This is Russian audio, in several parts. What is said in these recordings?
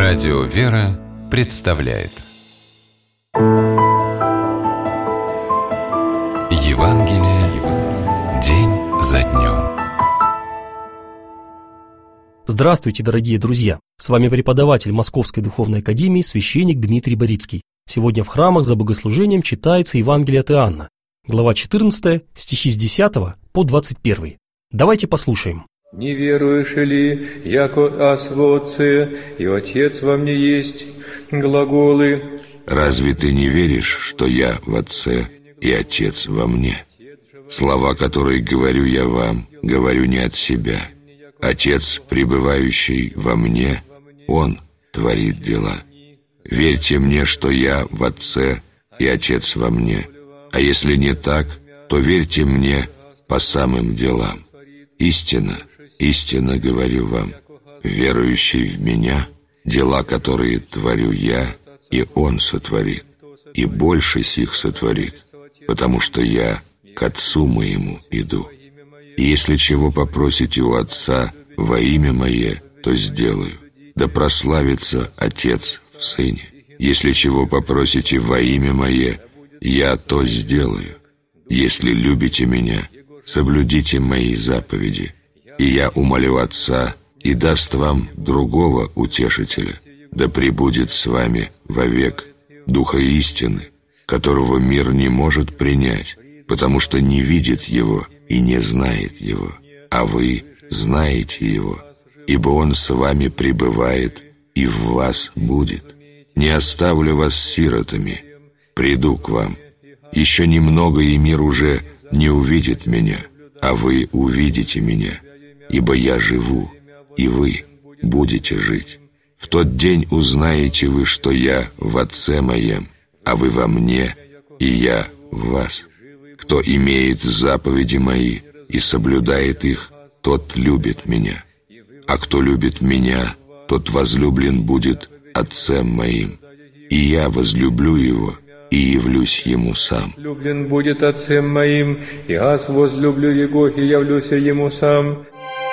Радио «Вера» представляет Евангелие день за днем. Здравствуйте, дорогие друзья! С вами преподаватель Московской Духовной Академии, священник Дмитрий Борицкий. Сегодня в храмах за богослужением читается Евангелие от Иоанна, глава 14, стихи с 10 по 21. Давайте послушаем. «Не веруешь ли, яко аз в Отце, и Отец во мне есть?» Глаголы. «Разве ты не веришь, что я в Отце, и Отец во мне? Слова, которые говорю я вам, говорю не от себя. Отец, пребывающий во мне, Он творит дела. Верьте мне, что я в Отце, и Отец во мне. А если не так, то верьте мне по самым делам. Истинно, истинно говорю вам, верующий в Меня, дела, которые творю я, и Он сотворит, и больше сих сотворит, потому что я к Отцу Моему иду. И если чего попросите у Отца во имя Мое, то сделаю. Да прославится Отец в Сыне. Если чего попросите во имя Мое, я то сделаю. Если любите Меня, соблюдите Мои заповеди. И я умолю Отца, и даст вам другого утешителя, да пребудет с вами вовек, Духа истины, которого мир не может принять, потому что не видит Его и не знает Его, а вы знаете Его, ибо Он с вами пребывает и в вас будет. Не оставлю вас сиротами, приду к вам. Еще немного, и мир уже не увидит Меня, а вы увидите Меня, ибо я живу, и вы будете жить. В тот день узнаете вы, что я в Отце Моем, а вы во мне, и я в вас. Кто имеет заповеди Мои и соблюдает их, тот любит Меня. А кто любит Меня, тот возлюблен будет Отцем Моим, и я возлюблю его и явлюсь ему сам. Люблен будет Отцем Моим, и аз возлюблю Его, и явлюсь ему сам».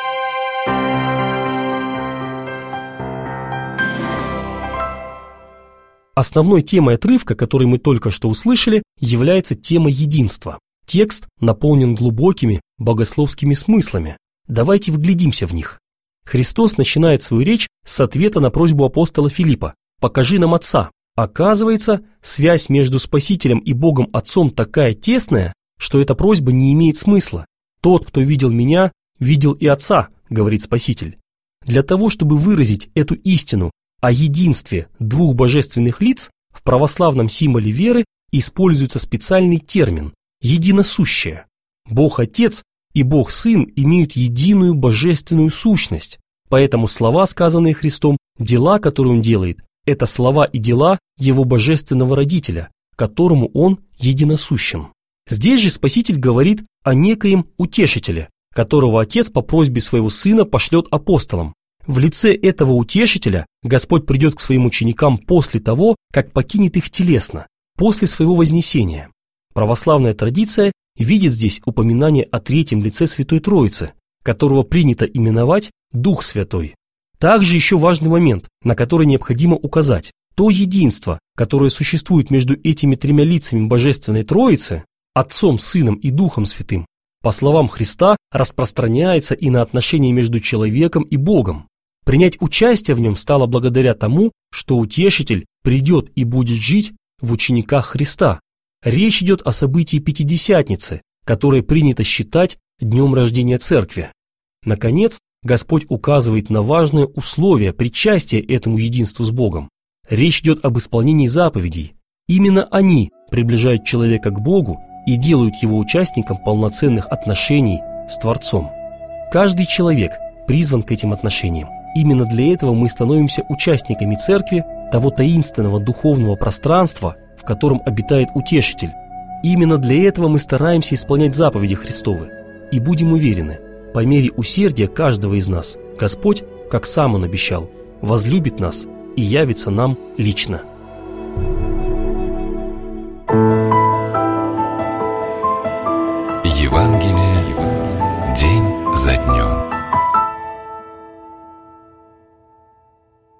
Основной темой отрывка, который мы только что услышали, является тема единства. Текст наполнен глубокими богословскими смыслами. Давайте вглядимся в них. Христос начинает свою речь с ответа на просьбу апостола Филиппа: «Покажи нам Отца». Оказывается, связь между Спасителем и Богом Отцом такая тесная, что эта просьба не имеет смысла. «Тот, кто видел Меня, видел и Отца», говорит Спаситель. Для того, чтобы выразить эту истину о единстве двух божественных лиц, в православном символе веры используется специальный термин «единосущее». Бог Отец и Бог Сын имеют единую божественную сущность, поэтому слова, сказанные Христом, дела, которые Он делает, это слова и дела Его божественного Родителя, которому Он единосущен. Здесь же Спаситель говорит о некоем утешителе, которого Отец по просьбе своего Сына пошлет апостолам. В лице этого утешителя Господь придет к своим ученикам после того, как покинет их телесно, после своего вознесения. Православная традиция видит здесь упоминание о третьем лице Святой Троицы, которого принято именовать Дух Святой. Также еще важный момент, на который необходимо указать. То единство, которое существует между этими тремя лицами Божественной Троицы, Отцом, Сыном и Духом Святым, по словам Христа, распространяется и на отношения между человеком и Богом. Принять участие в нем стало благодаря тому, что Утешитель придет и будет жить в учениках Христа. Речь идет о событии Пятидесятницы, которое принято считать днем рождения Церкви. Наконец, Господь указывает на важное условие причастия этому единству с Богом. Речь идет об исполнении заповедей. Именно они приближают человека к Богу и делают его участником полноценных отношений с Творцом. Каждый человек призван к этим отношениям. Именно для этого мы становимся участниками Церкви, того таинственного духовного пространства, в котором обитает Утешитель. Именно для этого мы стараемся исполнять заповеди Христовы. И будем уверены, по мере усердия каждого из нас, Господь, как сам Он обещал, возлюбит нас и явится нам лично.